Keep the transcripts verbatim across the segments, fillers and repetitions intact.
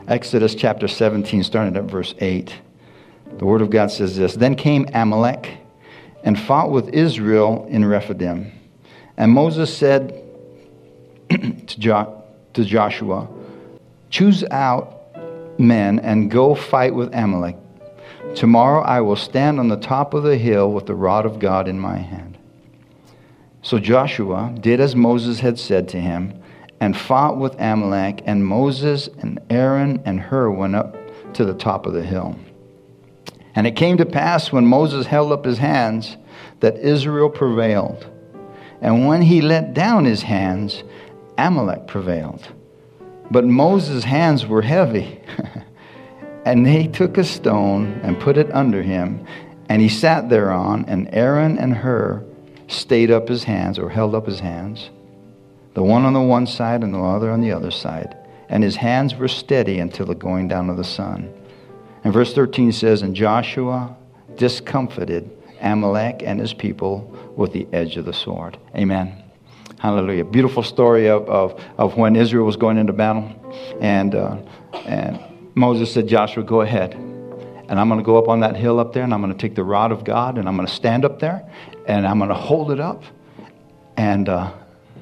Exodus chapter seventeen, starting at verse eight. The Word of God says this: Then came Amalek and fought with Israel in Rephidim. And Moses said to, jo- to Joshua, Choose out men and go fight with Amalek. Tomorrow I will stand on the top of the hill with the rod of God in my hand. So Joshua did as Moses had said to him, and fought with Amalek, and Moses and Aaron and Hur went up to the top of the hill. And it came to pass when Moses held up his hands that Israel prevailed. And when he let down his hands, Amalek prevailed. But Moses' hands were heavy. And they took a stone and put it under him, and he sat thereon, and Aaron and Hur stayed up his hands, or held up his hands, the one on the one side and the other on the other side. And his hands were steady until the going down of the sun. And verse thirteen says, And Joshua discomfited Amalek and his people with the edge of the sword. Amen. Hallelujah. Beautiful story of, of, of when Israel was going into battle. And, uh, and Moses said, Joshua, go ahead. And I'm going to go up on that hill up there, and I'm going to take the rod of God, and I'm going to stand up there, and I'm going to hold it up. And uh,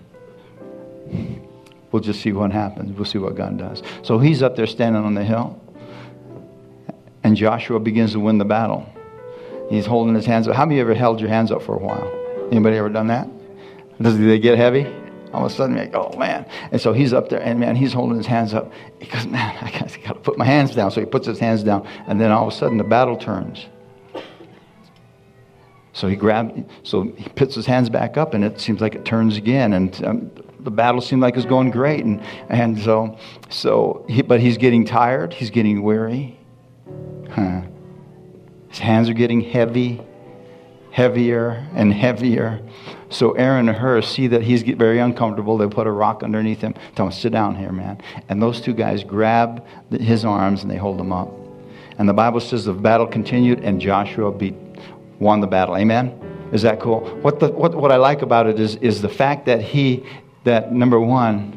we'll just see what happens. We'll see what God does. So he's up there standing on the hill. And Joshua begins to win the battle. He's holding his hands up. How many of you ever held your hands up for a while? Anybody ever done that? Does they get heavy? All of a sudden, you're like, oh, man. And so he's up there, and, man, he's holding his hands up. He goes, man, I got to put my hands down. So he puts his hands down, and then all of a sudden, the battle turns. So he grabbed, so he puts his hands back up, and it seems like it turns again, and um, the battle seemed like it's going great. And, and so, so he, but he's getting tired. He's getting weary. Huh. His hands are getting heavy, heavier and heavier. So Aaron and Hur see that he's get very uncomfortable. They put a rock underneath him. Tell him, sit down here, man. And those two guys grab his arms and they hold him up. And the Bible says the battle continued and Joshua beat, won the battle. Amen? Is that cool? What the what what I like about it is is the fact that he that number one.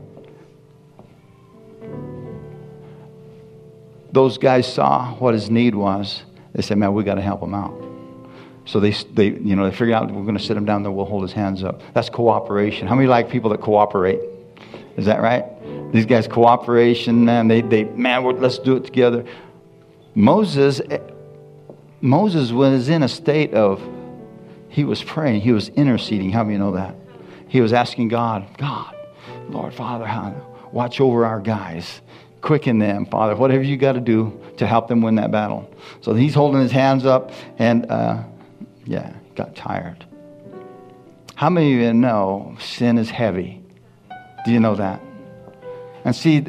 Those guys saw what his need was. They said, man, we got to help him out. So they, they, you know, they figured out we're going to sit him down there. We'll hold his hands up. That's cooperation. How many like people that cooperate? Is that right? These guys, cooperation, man. They, they, man, let's do it together. Moses, Moses was in a state of, he was praying. He was interceding. How many know that? He was asking God, God, Lord, Father, watch over our guys. Quicken them, Father, whatever you got to do to help them win that battle. So he's holding his hands up, and uh, yeah, got tired. How many of you know sin is heavy? Do you know that? And see,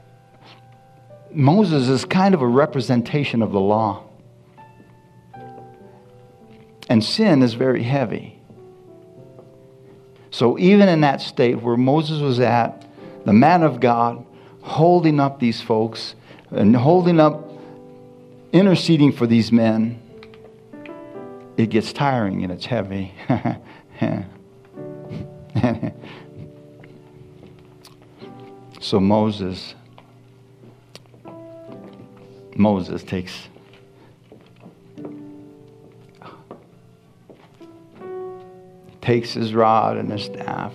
Moses is kind of a representation of the law. And sin is very heavy. So even in that state where Moses was at, the man of God, holding up these folks and holding up, interceding for these men, it gets tiring and it's heavy. So Moses, Moses takes takes his rod and his staff,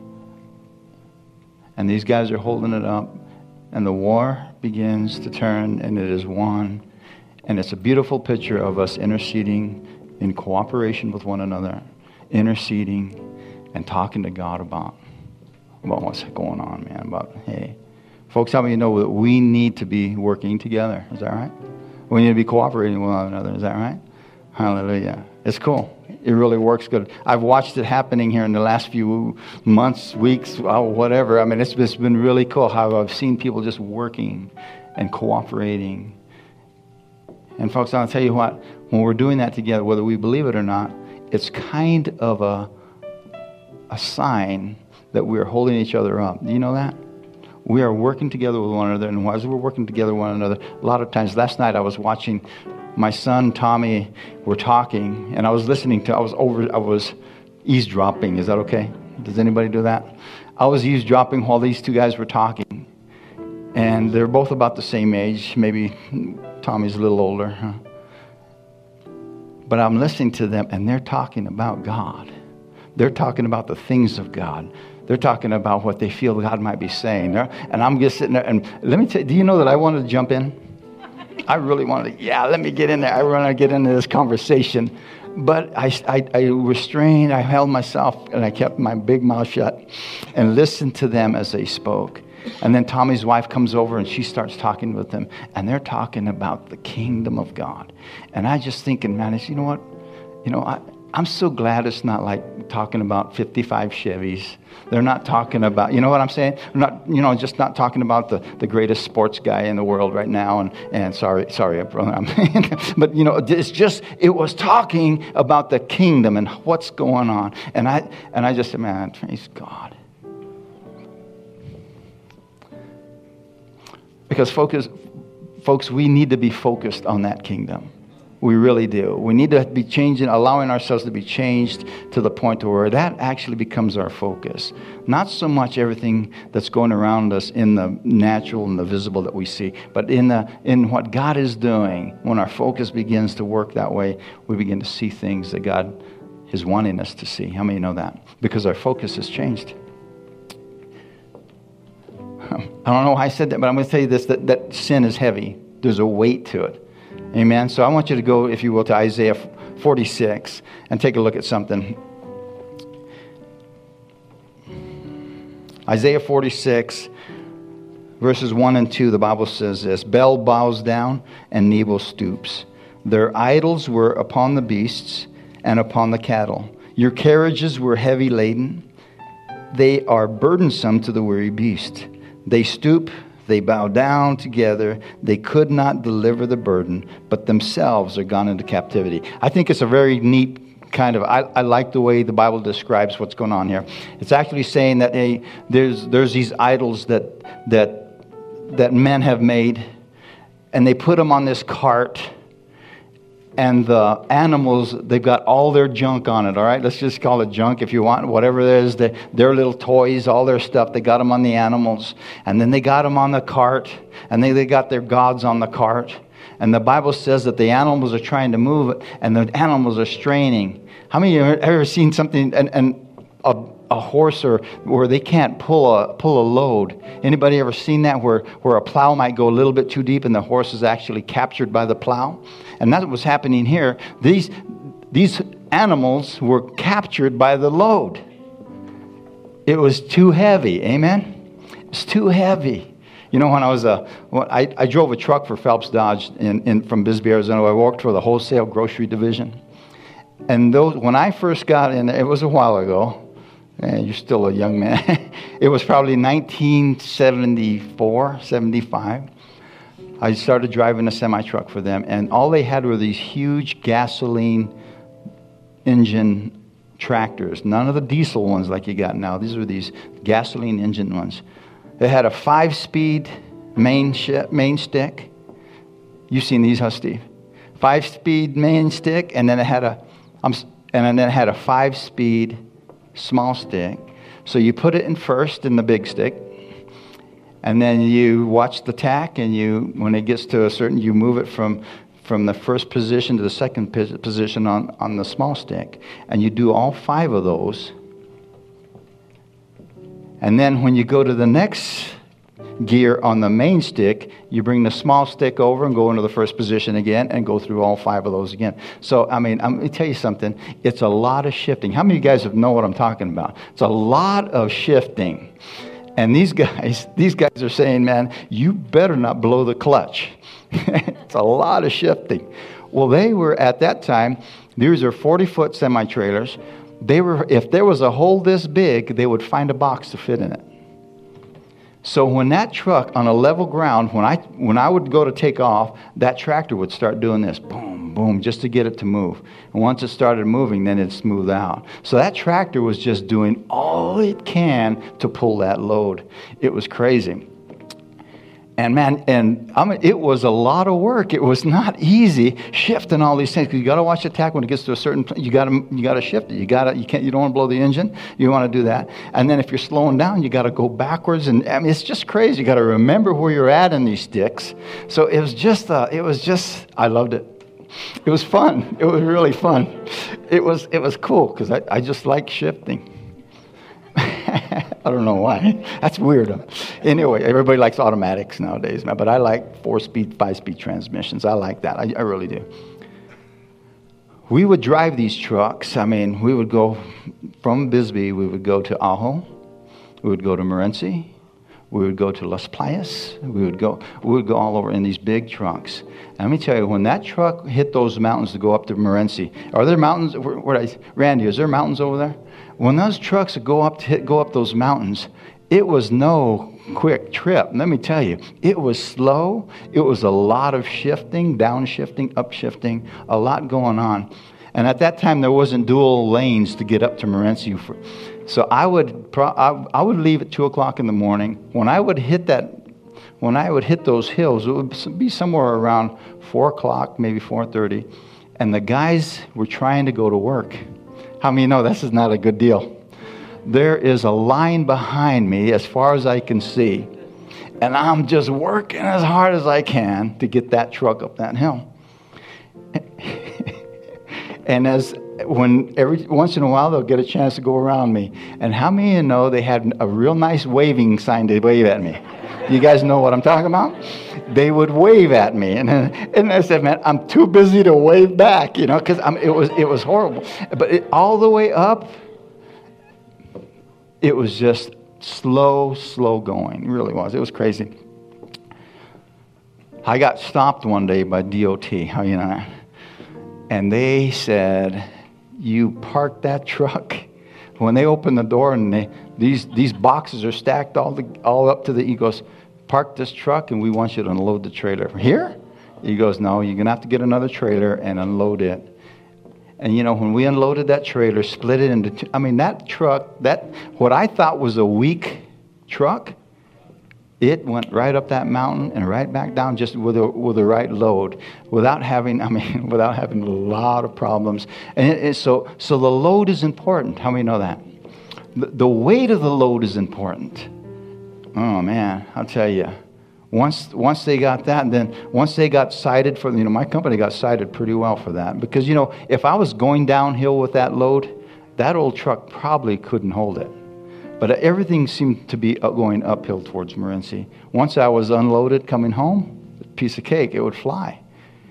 and these guys are holding it up. And the war begins to turn, and it is won. And it's a beautiful picture of us interceding in cooperation with one another, interceding and talking to God about, about what's going on, man. About, hey, folks, how many of you know that we need to be working together? Is that right? We need to be cooperating with one another. Is that right? Hallelujah. It's cool. It really works good. I've watched it happening here in the last few months, weeks, whatever. I mean, it's, it's been really cool how I've seen people just working and cooperating. And folks, I'll tell you what, when we're doing that together, whether we believe it or not, it's kind of a, a sign that we are holding each other up. Do you know that? We are working together with one another, and as we're working together with one another, a lot of times, last night I was watching my son Tommy were talking, and I was listening to, I was over, I was eavesdropping. Is that okay? Does anybody do that? I was eavesdropping while these two guys were talking. And And they're both about the same age. Maybe Tommy's a little older. Huh? But I'm listening to them, and they're talking about God. They're talking about the things of God. They're talking about what they feel God might be saying. They're, and I'm just sitting there, and let me tell you, do you know that I wanted to jump in? I really wanted to, yeah, let me get in there. I want to get into this conversation. But I, I, I restrained, I held myself, and I kept my big mouth shut and listened to them as they spoke. And then Tommy's wife comes over, and she starts talking with them. And they're talking about the kingdom of God. And I just thinking, man, it's, you know what? You know, I, I'm so glad it's not like talking about fifty-five Chevys. They're not talking about, you know what I'm saying? They're not, you know, just not talking about the, the greatest sports guy in the world right now. And, and sorry, sorry, brother. But, you know, it's just, it was talking about the kingdom and what's going on. And I, and I just said, man, praise God. Because focus, folks, we need to be focused on that kingdom. We really do. We need to be changing, allowing ourselves to be changed to the point where that actually becomes our focus. Not so much everything that's going around us in the natural and the visible that we see, but in the in what God is doing. When our focus begins to work that way, we begin to see things that God is wanting us to see. How many know that? Because our focus has changed. I don't know why I said that, but I'm going to tell you this, that, that sin is heavy. There's a weight to it. Amen. So I want you to go, if you will, to Isaiah forty-six and take a look at something. Isaiah forty-six, verses one and two, the Bible says this: Bel bows down and Nebo stoops. Their idols were upon the beasts and upon the cattle. Your carriages were heavy laden. They are burdensome to the weary beast. They stoop. They bow down together. They could not deliver the burden, but themselves are gone into captivity. I think it's a very neat kind of, I, I like the way the Bible describes what's going on here. It's actually saying that hey, there's there's these idols that that that men have made, and they put them on this cart, and the animals, they've got all their junk on it, all right? Let's just call it junk if you want, whatever it is, the, their little toys, all their stuff, they got them on the animals. And then they got them on the cart, and they, they got their gods on the cart. And the Bible says that the animals are trying to move it, and the animals are straining. How many of you have ever seen something, and, and a, a horse or where they can't pull a pull a load? Anybody ever seen that, where, where a plow might go a little bit too deep and the horse is actually captured by the plow? And that's what was happening here. These, these animals were captured by the load. It was too heavy. Amen? It's too heavy. You know, when I was a, when I, I drove a truck for Phelps Dodge in, in from Bisbee, Arizona. I worked for the wholesale grocery division. And those, when I first got in, it was a while ago. Eh, you're still a young man. It was probably nineteen seventy-four, seventy-five. I started driving a semi-truck for them, and all they had were these huge gasoline engine tractors. None of the diesel ones like you got now. These were these gasoline engine ones. They had a five-speed main sh- main stick. You've seen these, huh, Steve? Five-speed main stick, and then it had a, um, and then it had a five-speed small stick. So you put it in first in the big stick. And then you watch the tack, and you, when it gets to a certain, you move it from, from the first position to the second position on, on the small stick. And you do all five of those. And then when you go to the next gear on the main stick, you bring the small stick over and go into the first position again and go through all five of those again. So, I mean, I'm going to tell you something. It's a lot of shifting. How many of you guys know what I'm talking about? It's a lot of shifting. And these guys, these guys are saying, man, you better not blow the clutch. It's a lot of shifting. Well, they were, at that time, these are forty-foot semi-trailers. They were, if there was a hole this big, they would find a box to fit in it. So when that truck on a level ground, when I when I would go to take off, that tractor would start doing this, boom, boom, just to get it to move. And once it started moving, then it'd smooth out. So that tractor was just doing all it can to pull that load. It was crazy. And man, and I mean, it was a lot of work. It was not easy shifting all these things, because you got to watch the tack when it gets to a certain. You got to you got to shift it. You got to you can't you don't want to blow the engine. You want to do that. And then if you're slowing down, you got to go backwards. And I mean, it's just crazy. You got to remember where you're at in these sticks. So it was just uh, it was just I loved it. It was fun. It was really fun. It was it was cool because I, I just like shifting. I don't know why. That's weird. Anyway, everybody likes automatics nowadays, man. But I like four-speed, five-speed transmissions. I like that. I, I really do. We would drive these trucks. I mean, we would go from Bisbee. We would go to Ajo. We would go to Morenci. We would go to Las Playas. We would go. We would go all over in these big trucks. And let me tell you, when that truck hit those mountains to go up to Morenci, are there mountains? Where, where I, Randy, is there mountains over there? When those trucks go up to hit, go up those mountains, it was no quick trip. Let me tell you, it was slow. It was a lot of shifting, downshifting, upshifting, a lot going on. And at that time, there wasn't dual lanes to get up to Morenci. So I would pro- I, I would leave at two o'clock in the morning. When I would hit that, when I would hit those hills, it would be somewhere around four o'clock, maybe four thirty, and the guys were trying to go to work. How many know this is not a good deal? There is a line behind me as far as I can see, and I'm just working as hard as I can to get that truck up that hill. And as when every once in a while they'll get a chance to go around me, and how many of you know they had a real nice waving sign to wave at me? You guys know what I'm talking about? They would wave at me, and and I said, "Man, I'm too busy to wave back," you know, because it was it was horrible. But it, all the way up, it was just slow, slow going. It really was. It was crazy. I got stopped one day by D O T. How you know that? And they said, "You parked that truck." When they opened the door and they, these these boxes are stacked all the all up to the, he goes, "Park this truck and we want you to unload the trailer." Here? He goes, "No, you're going to have to get another trailer and unload it." And you know, when we unloaded that trailer, split it into two, I mean, that truck, that what I thought was a weak truck, it went right up that mountain and right back down just with a with the right load, without having, I mean, without having a lot of problems. And it, it, so, so the load is important. How many know that? The, the weight of the load is important. Oh man, I'll tell you. Once once they got that, and then once they got cited for, you know, my company got cited pretty well for that, because you know, if I was going downhill with that load, that old truck probably couldn't hold it. But everything seemed to be going uphill towards Morenci. Once I was unloaded coming home, a piece of cake, it would fly.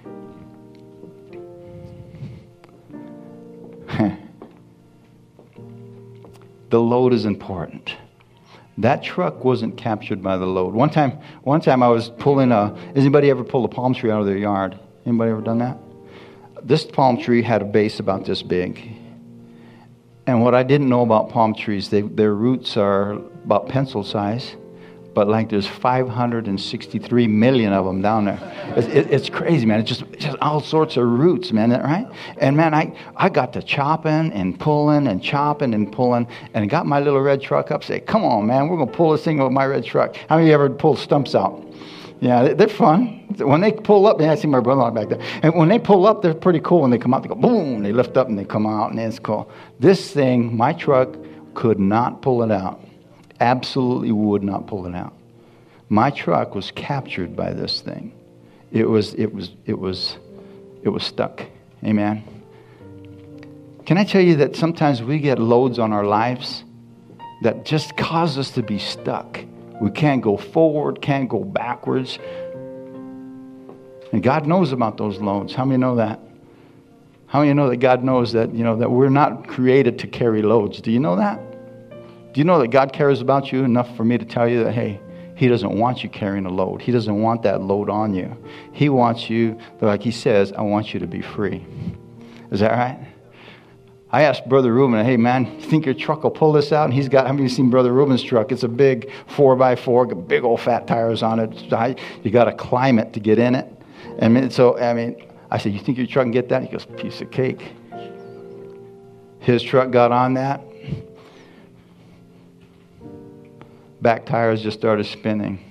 The load is important. That truck wasn't captured by the load. One time, one time I was pulling a, has anybody ever pulled a palm tree out of their yard? Anybody ever done that? This palm tree had a base about this big. And what I didn't know about palm trees, they, their roots are about pencil size, but like there's five hundred sixty-three million of them down there. It's, it, it's crazy, man. It's just, it's just all sorts of roots, man, right? And man, I, I got to chopping and pulling and chopping and pulling, and got my little red truck up, say, "Come on, man, we're going to pull this thing with my red truck." How many of you ever pulled stumps out? Yeah, they're fun. When they pull up, man, I see my brother-in-law back there. And when they pull up, they're pretty cool. When they come out, they go boom. They lift up and they come out, and it's cool. This thing, my truck, could not pull it out. Absolutely would not pull it out. My truck was captured by this thing. It was, it was, it was, it was stuck. Amen. Can I tell you that sometimes we get loads on our lives that just cause us to be stuck? We can't go forward, can't go backwards. And God knows about those loads. How many know that? How many know that God knows that, you know, that we're not created to carry loads? Do you know that? Do you know that God cares about you enough for me to tell you that, hey, He doesn't want you carrying a load. He doesn't want that load on you. He wants you, like He says, I want you to be free. Is that right? I asked Brother Reuben, "Hey man, you think your truck will pull this out?" And he's got, how many of you seen Brother Reuben's truck? It's a big four by four, got big old fat tires on it. You got to climb it to get in it. And so, I mean, I said, "You think your truck can get that?" He goes, "Piece of cake." His truck got on that. Back tires just started spinning.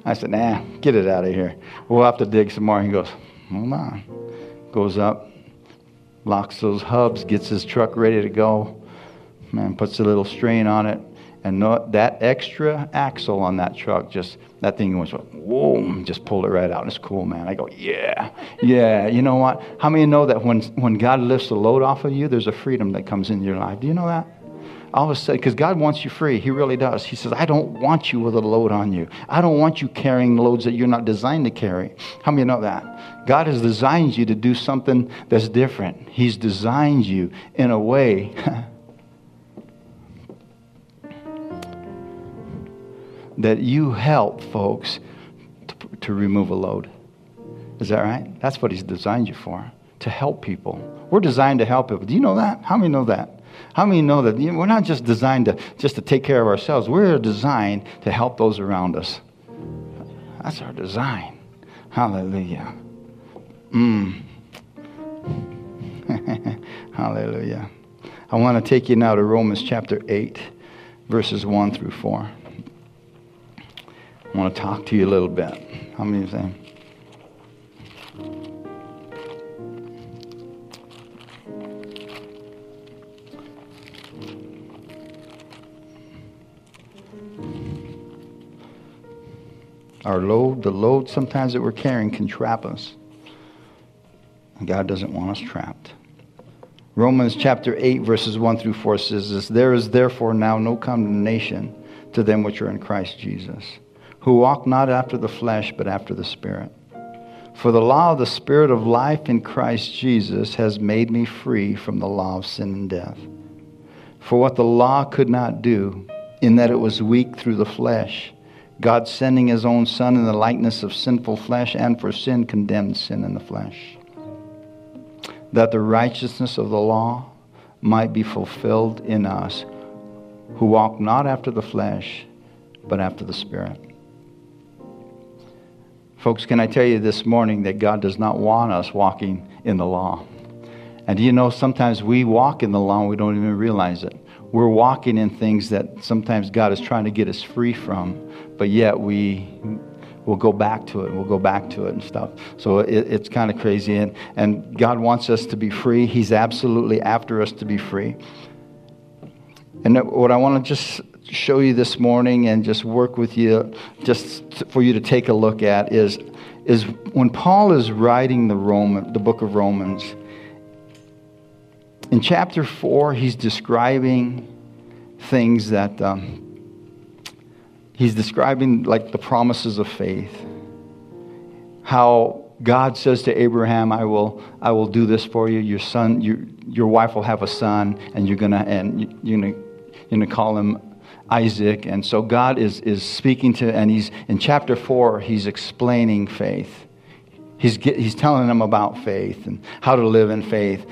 I said, nah, get it out of here. We'll have to dig some more. He goes, hold on. Goes up, locks those hubs, gets his truck ready to go, man, puts a little strain on it. And no, that extra axle on that truck, just that thing was, whoa, just pulled it right out. It's cool, man. I go, yeah, yeah. You know what? How many know that when, when God lifts the load off of you, there's a freedom that comes into your life? Do you know that? All of a sudden, because God wants you free. He really does. He says, I don't want you with a load on you. I don't want you carrying loads that you're not designed to carry. How many know that? God has designed you to do something that's different. He's designed you in a way that you help folks to, to remove a load. Is that right? That's what He's designed you for, to help people. We're designed to help people. Do you know that? How many know that? How many know that we're not just designed to just to take care of ourselves? We're designed to help those around us. That's our design. Hallelujah. Mm. Hallelujah. I want to take you now to Romans chapter eight, verses one through four. I want to talk to you a little bit. How many of you say? Our load, the load sometimes that we're carrying can trap us. And God doesn't want us trapped. Romans chapter eight, verses one through four says this, there is therefore now no condemnation to them which are in Christ Jesus, who walk not after the flesh, but after the Spirit. For the law of the Spirit of life in Christ Jesus has made me free from the law of sin and death. For what the law could not do, in that it was weak through the flesh, God sending His own Son in the likeness of sinful flesh, and for sin condemned sin in the flesh, that the righteousness of the law might be fulfilled in us, who walk not after the flesh, but after the Spirit. Folks, can I tell you this morning that God does not want us walking in the law? And do you know, sometimes we walk in the law and we don't even realize it. We're walking in things that sometimes God is trying to get us free from, but yet we will go back to it. We'll go back to it and stuff. So it, it's kind of crazy. And, and God wants us to be free. He's absolutely after us to be free. And what I want to just show you this morning and just work with you, just for you to take a look at, is, is when Paul is writing the Roman, the book of Romans, in chapter four, he's describing things that, um, he's describing like the promises of faith. How God says to Abraham, I will I will do this for you. Your son, your, your wife will have a son, and you're gonna and you're gonna you're gonna call him Isaac. And so God is, is speaking to, and he's in chapter four, he's explaining faith. He's get, he's telling them about faith and how to live in faith.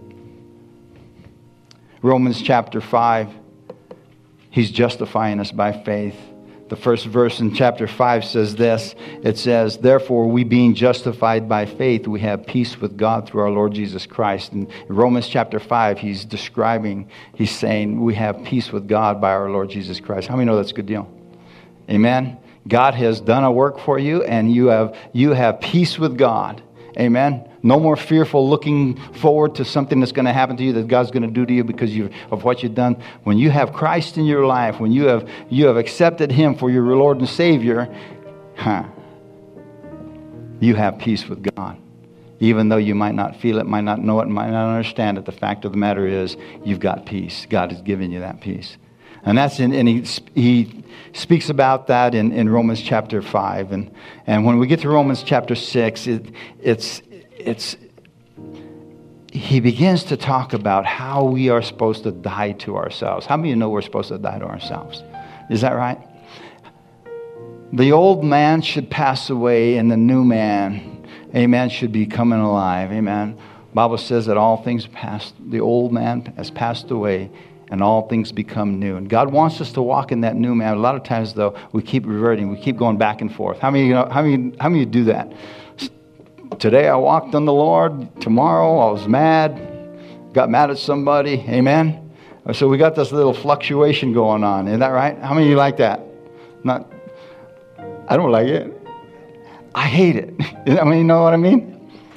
Romans chapter five, he's justifying us by faith. The first verse in chapter five says this. It says, therefore, we being justified by faith, we have peace with God through our Lord Jesus Christ. And in Romans chapter five, he's describing, he's saying, we have peace with God by our Lord Jesus Christ. How many know that's a good deal? Amen? God has done a work for you, and you have you have peace with God. Amen? No more fearful looking forward to something that's going to happen to you, that God's going to do to you because you, of what you've done. When you have Christ in your life, when you have you have accepted Him for your Lord and Savior, huh, you have peace with God. Even though you might not feel it, might not know it, might not understand it, the fact of the matter is you've got peace. God has given you that peace. And that's in, and he he speaks about that in, in Romans chapter five. And, and when we get to Romans chapter six, it, it's it's he begins to talk about how we are supposed to die to ourselves. How many of you know we're supposed to die to ourselves? Is that right? The old man should pass away, and the new man, amen, should be coming alive. Amen. The Bible says that all things past, the old man has passed away, and all things become new. And God wants us to walk in that new man. A lot of times, though, we keep reverting. We keep going back and forth. How many, you know, how many, how many do that? Today I walked on the Lord. Tomorrow I was mad. Got mad at somebody. Amen? So we got this little fluctuation going on. Isn't that right? How many of you like that? Not. I don't like it. I hate it. I mean, you know what I mean?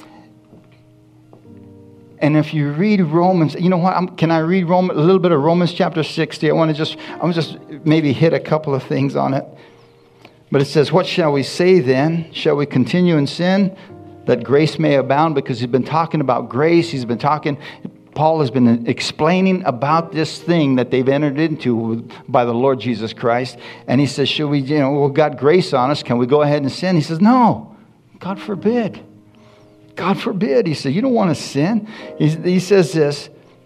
And if you read Romans, you know what? I'm, can I read Roman, a little bit of Romans chapter sixty? I want to just, I want to just maybe hit a couple of things on it. But it says, what shall we say then? Shall we continue in sin that grace may abound? Because he's been talking about grace. He's been talking, Paul has been explaining about this thing that they've entered into by the Lord Jesus Christ. And he says, should we, you know, well, God grace on us. Can we go ahead and sin? He says, no, God forbid. God forbid. He said, you don't want to sin. He, he says this,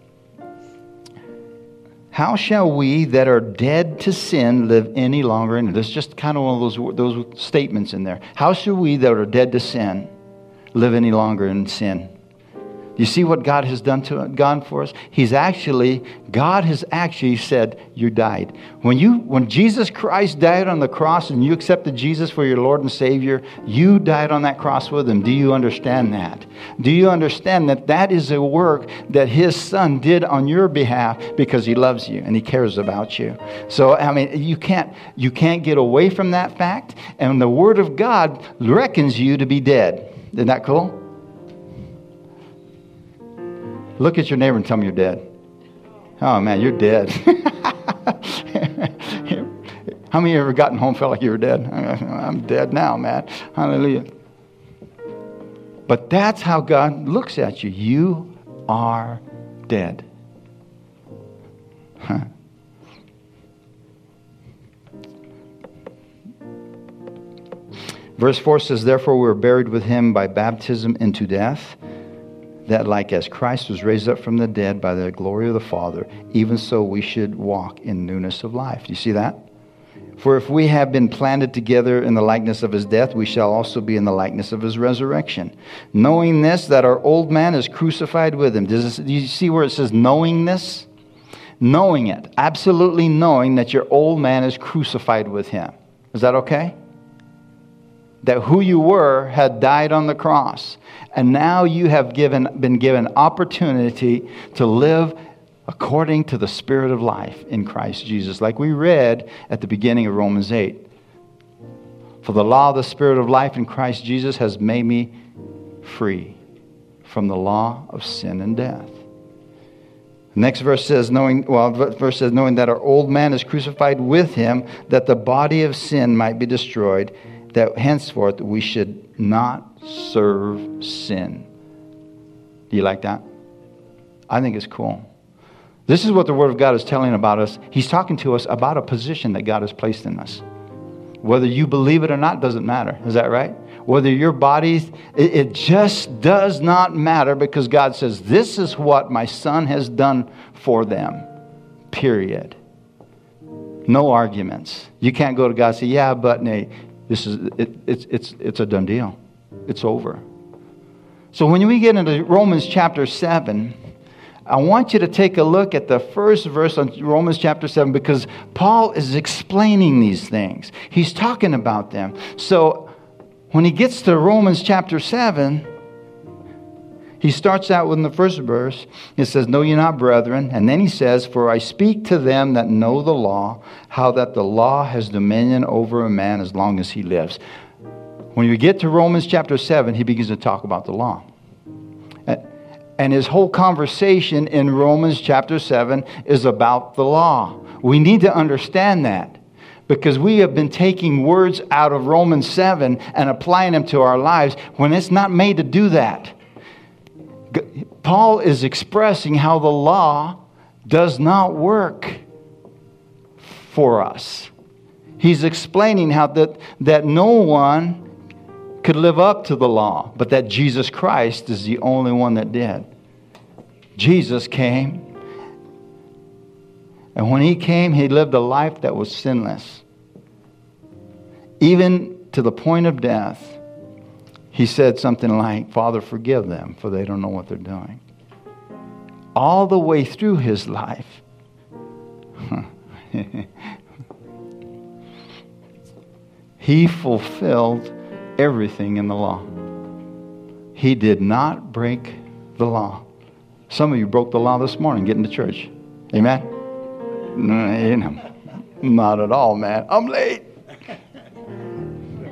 how shall we that are dead to sin live any longer in it? There's just kind of one of those, those statements in there. How shall we that are dead to sin live any longer in sin? You see what God has done to God for us? He's actually, God has actually said, you died. When you, when Jesus Christ died on the cross and you accepted Jesus for your Lord and Savior, you died on that cross with Him. Do you understand that? Do you understand that that is a work that His Son did on your behalf because He loves you and He cares about you? So, I mean, you can't, you can't get away from that fact. And the Word of God reckons you to be dead. Isn't that cool? Look at your neighbor and tell him you're dead. Oh, man, you're dead. How many of you ever gotten home and felt like you were dead? I'm dead now, man. Hallelujah. But that's how God looks at you. You are dead. Huh. Verse four says, therefore we were buried with Him by baptism into death, that like as Christ was raised up from the dead by the glory of the Father, even so we should walk in newness of life. Do you see that? For if we have been planted together in the likeness of His death, we shall also be in the likeness of His resurrection. Knowing this, that our old man is crucified with Him. Does this, do you see where it says knowing this? Knowing it. Absolutely knowing that your old man is crucified with Him. Is that okay? That who you were had died on the cross. And now you have given, been given opportunity to live according to the Spirit of life in Christ Jesus. Like we read at the beginning of Romans eight. For the law of the Spirit of life in Christ Jesus has made me free from the law of sin and death. The next verse says, knowing, well, verse says, knowing that our old man is crucified with Him, that the body of sin might be destroyed, that henceforth we should not serve sin. Do you like that? I think it's cool. This is what the Word of God is telling about us. He's talking to us about a position that God has placed in us. Whether you believe it or not doesn't matter. Is that right? Whether your bodies, it, it just does not matter, because God says, this is what my Son has done for them. Period. No arguments. You can't go to God and say, yeah, but Nate, this is it, it's it's it's a done deal. It's over. So when we get into Romans chapter seven, I want you to take a look at the first verse on Romans chapter seven, because Paul is explaining these things. He's talking about them. So when he gets to Romans chapter seven, he starts out with in the first verse, it says, know ye not, brethren? And then he says, for I speak to them that know the law, how that the law has dominion over a man as long as he lives. When you get to Romans chapter seven, he begins to talk about the law. And his whole conversation in Romans chapter seven is about the law. We need to understand that, because we have been taking words out of Romans seven and applying them to our lives when it's not made to do that. Paul is expressing how the law does not work for us. He's explaining how that, that no one could live up to the law, but that Jesus Christ is the only one that did. Jesus came, and when He came, He lived a life that was sinless. Even to the point of death, He said something like, Father, forgive them, for they don't know what they're doing. All the way through His life, He fulfilled everything in the law. He did not break the law. Some of you broke the law this morning getting to church. Amen? No, not at all, man. I'm late.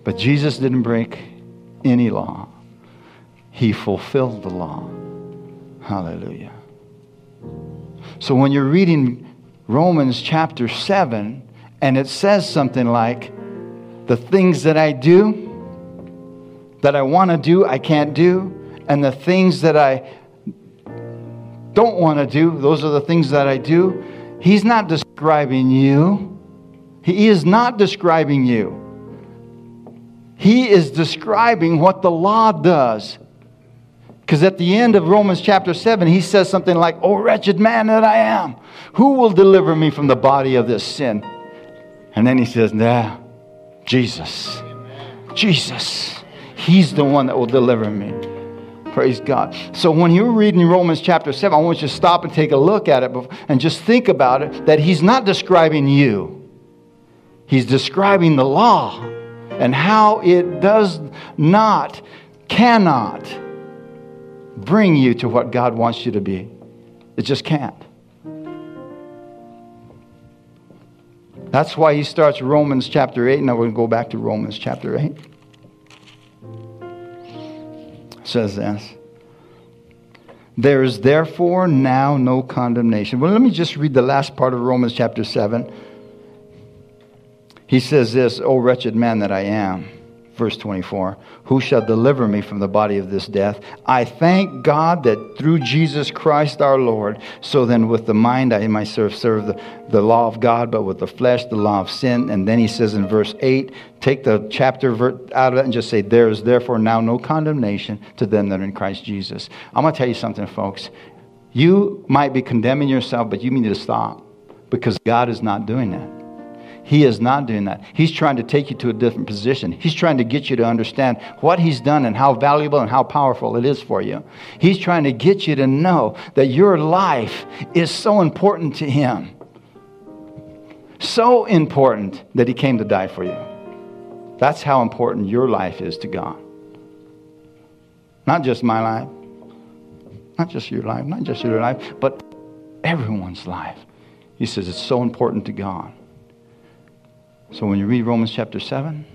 But Jesus didn't break any law. He fulfilled the law. Hallelujah. So when you're reading Romans chapter seven, and it says something like, the things that I do, that I want to do, I can't do. And the things that I don't want to do, those are the things that I do. He's not describing you. He is not describing you. He is describing what the law does. Because at the end of Romans chapter seven, he says something like, "Oh, wretched man that I am, who will deliver me from the body of this sin?" And then he says, nah, Jesus. Jesus. He's the one that will deliver me. Praise God. So when you're reading Romans chapter seven, I want you to stop and take a look at it and just think about it, that he's not describing you. He's describing the law and how it does not, cannot bring you to what God wants you to be. It just can't. That's why he starts Romans chapter eight. Now we're going to go back to Romans chapter eight. It says this. There is therefore now no condemnation. Well, let me just read the last part of Romans chapter seven. He says this, "O wretched man that I am." Verse twenty-four, "Who shall deliver me from the body of this death? I thank God that through Jesus Christ our Lord. So then with the mind I myself serve the, the law of God, but with the flesh the law of sin." And then he says in verse eight, take the chapter out of it and just say, "There is therefore now no condemnation to them that are in Christ Jesus." I'm going to tell you something, folks. You might be condemning yourself, but you need to stop, because God is not doing that. He is not doing that. He's trying to take you to a different position. He's trying to get you to understand what he's done and how valuable and how powerful it is for you. He's trying to get you to know that your life is so important to him. So important that he came to die for you. That's how important your life is to God. Not just my life. Not just your life. Not just your life. But everyone's life. He says it's so important to God. So when you read Romans chapter seven,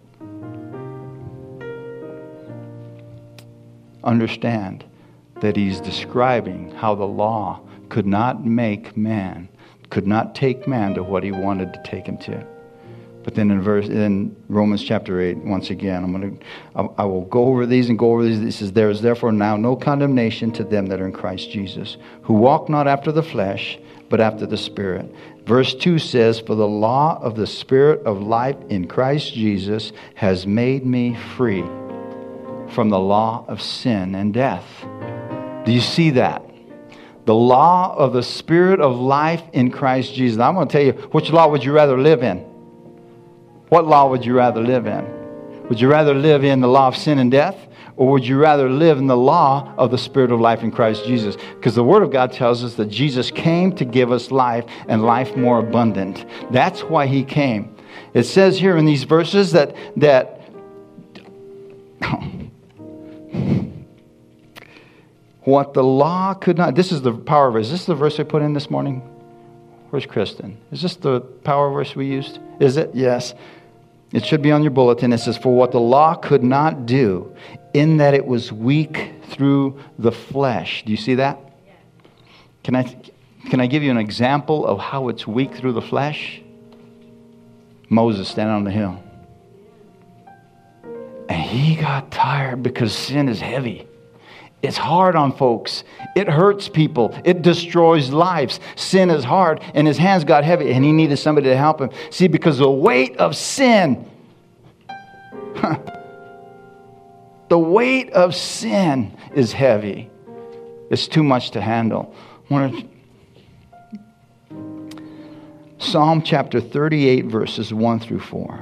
understand that he's describing how the law could not make man, could not take man to what he wanted to take him to. But then in verse in Romans chapter eight, once again, I'm going to I, I will go over these and go over these. It says, "There is therefore now no condemnation to them that are in Christ Jesus, who walk not after the flesh, but after the Spirit." Verse two says, "For the law of the Spirit of life in Christ Jesus has made me free from the law of sin and death." Do you see that? The law of the Spirit of life in Christ Jesus. Now, I'm going to tell you, which law would you rather live in? What law would you rather live in? Would you rather live in the law of sin and death? Or would you rather live in the law of the Spirit of life in Christ Jesus? Because the Word of God tells us that Jesus came to give us life and life more abundant. That's why he came. It says here in these verses that that what the law could not. This is the power verse. Is this the verse I put in this morning? Where's Kristen? Is this the power verse we used? Is it? Yes. It should be on your bulletin. It says, "For what the law could not do, in that it was weak through the flesh." Do you see that? Yeah. Can I can I give you an example of how it's weak through the flesh? Moses standing on the hill. And he got tired because sin is heavy. It's hard on folks. It hurts people. It destroys lives. Sin is hard, and his hands got heavy, and he needed somebody to help him. See, because the weight of sin, the weight of sin is heavy. It's too much to handle. Psalm chapter thirty-eight, verses one through four.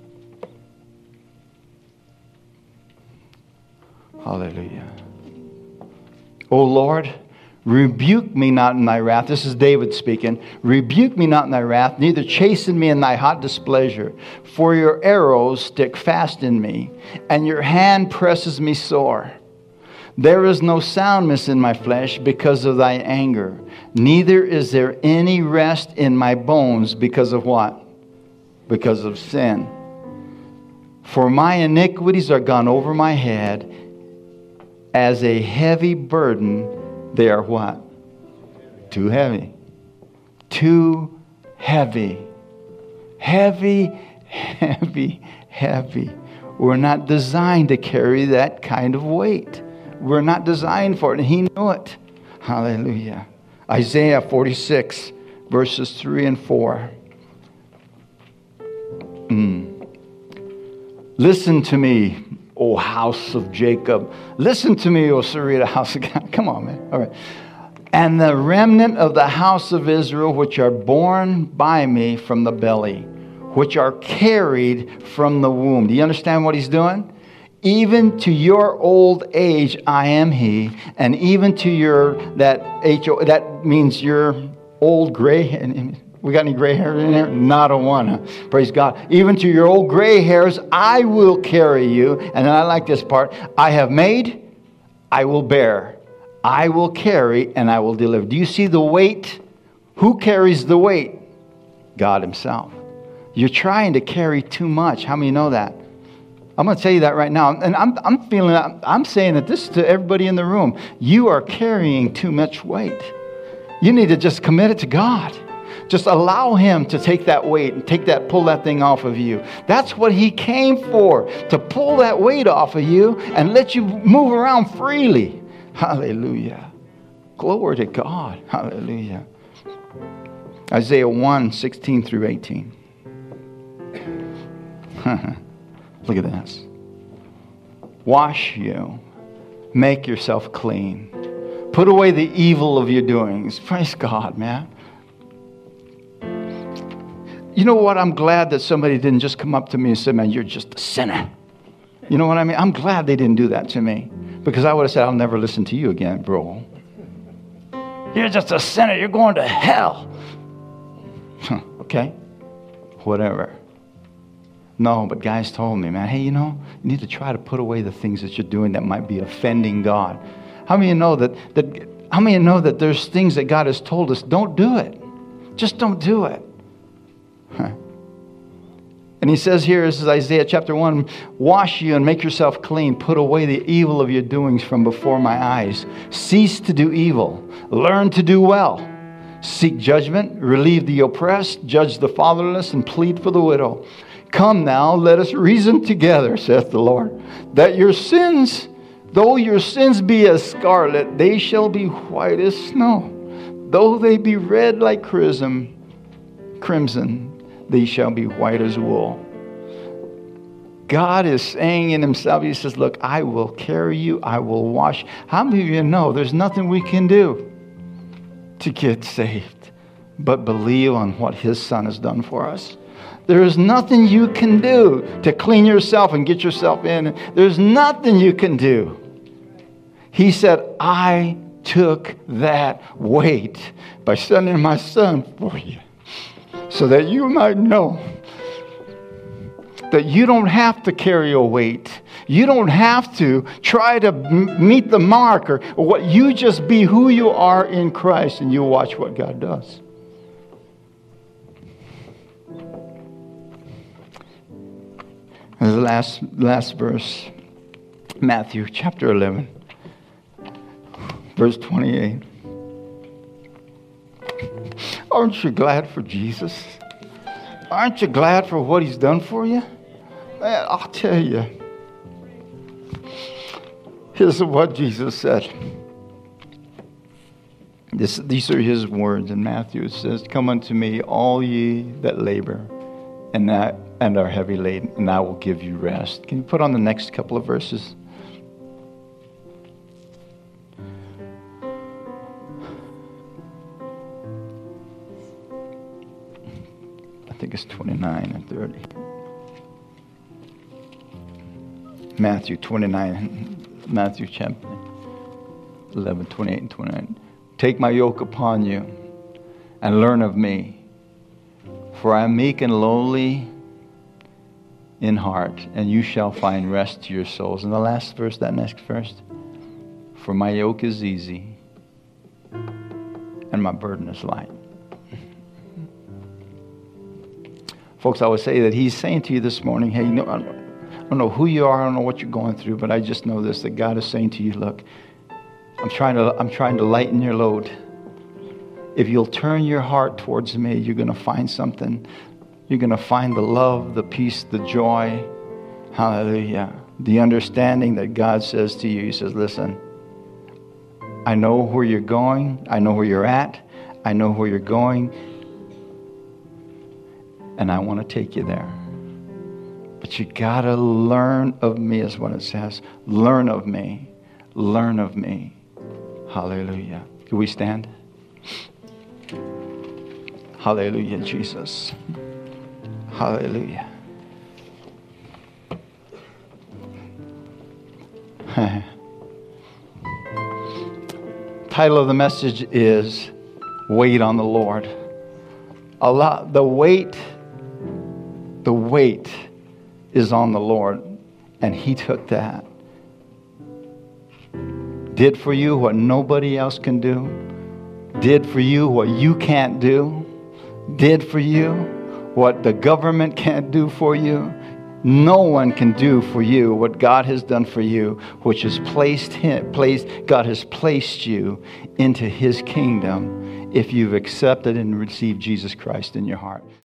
Hallelujah. "O Lord, rebuke me not in thy wrath." This is David speaking. "Rebuke me not in thy wrath, neither chasten me in thy hot displeasure. For your arrows stick fast in me, and your hand presses me sore. There is no soundness in my flesh because of thy anger, neither is there any rest in my bones because of what? Because of sin. For my iniquities are gone over my head. As a heavy burden, they are what? Too heavy. Too heavy. Heavy, heavy, heavy. We're not designed to carry that kind of weight. We're not designed for it, and He knew it. Hallelujah. Isaiah forty-six, verses three and four. Mm. Listen to me, O house of Jacob. Listen to me, O Sarita house of God. Come on, man. All right. And the remnant of the house of Israel, which are born by me from the belly, which are carried from the womb. Do you understand what He's doing? Even to your old age, I am He, and even to your that H O, that means your old gray. And we got any gray hair in there? Not a one. Huh? Praise God. Even to your old gray hairs, I will carry you. And I like this part. I have made, I will bear. I will carry, and I will deliver. Do you see the weight? Who carries the weight? God Himself. You're trying to carry too much. How many know that? I'm going to tell you that right now. And I'm, I'm feeling, I'm saying that this to everybody in the room. You are carrying too much weight. You need to just commit it to God. Just allow Him to take that weight and take that, pull that thing off of you. That's what He came for, to pull that weight off of you and let you move around freely. Hallelujah. Glory to God. Hallelujah. Isaiah one, sixteen through eighteen. Look at this. Wash you. Make yourself clean. Put away the evil of your doings. Praise God, man. You know what? I'm glad that somebody didn't just come up to me and say, man, you're just a sinner. You know what I mean? I'm glad they didn't do that to me. Because I would have said, I'll never listen to you again, bro. You're just a sinner. You're going to hell. Okay? Whatever. No, but guys told me, man, hey, you know, you need to try to put away the things that you're doing that might be offending God. How many of you know that, that, how many of you know that there's things that God has told us, don't do it. Just don't do it. Huh. And He says here, this is Isaiah chapter one, wash you and make yourself clean. Put away the evil of your doings from before my eyes. Cease to do evil. Learn to do well. Seek judgment. Relieve the oppressed. Judge the fatherless and plead for the widow. Come now, let us reason together, saith the Lord, that your sins, though your sins be as scarlet, they shall be white as snow. Though they be red like crimson, crimson, they shall be white as wool. God is saying in Himself, He says, look, I will carry you, I will wash. How many of you know there's nothing we can do to get saved but believe on what His Son has done for us? There is nothing you can do to clean yourself and get yourself in. There's nothing you can do. He said, I took that weight by sending my Son for you, so that you might know that you don't have to carry a weight. You don't have to try to m- meet the mark or, or what. You just be who you are in Christ, and you watch what God does. And the last last verse, Matthew chapter eleven, verse twenty-eight. Aren't you glad for Jesus? Aren't you glad for what He's done for you? Man, I'll tell you. Here's what Jesus said. This, these are His words in Matthew. It says, come unto me, all ye that labor and that and are heavy laden, and I will give you rest. Can you put on the next couple of verses? I think it's twenty-nine and thirty. Matthew twenty-nine, Matthew chapter eleven, twenty-eight and twenty-nine. Take my yoke upon you and learn of me, for I am meek and lowly in heart, and you shall find rest to your souls. And the last verse, that next verse, for my yoke is easy and my burden is light. Folks, I would say that He's saying to you this morning, hey, you know, I don't know who you are. I don't know what you're going through, but I just know this, that God is saying to you, look, I'm trying to, I'm trying to lighten your load. If you'll turn your heart towards me, you're going to find something. You're going to find the love, the peace, the joy. Hallelujah. The understanding that God says to you. He says, listen, I know where you're going. I know where you're at. I know where you're going. And I want to take you there. But you got to learn of me is what it says. Learn of me. Learn of me. Hallelujah. Can we stand? Hallelujah, Jesus. Hallelujah. Title of the message is Wait on the Lord. A lot, the weight, the weight is on the Lord, and He took that. Did for you what nobody else can do. Did for you what you can't do. Did for you what the government can't do for you. No one can do for you what God has done for you, which is placed him, placed, God has placed you into His kingdom if you've accepted and received Jesus Christ in your heart.